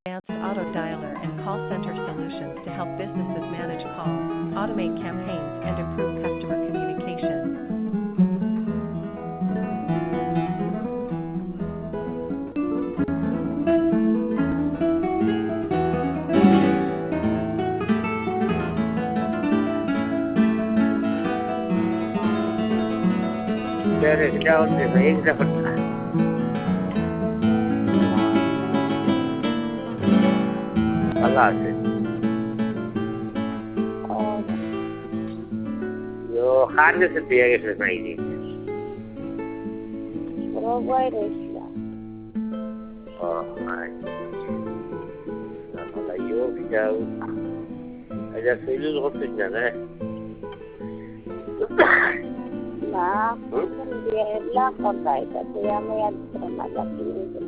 advanced auto dialer and call center solutions to help businesses manage calls, automate campaigns, and improve customer communication. There down the range of Allah. Yo, harness the biggest is my idea. Oh, my. Yo, I just feel a little bit, La contaita, te llamo ya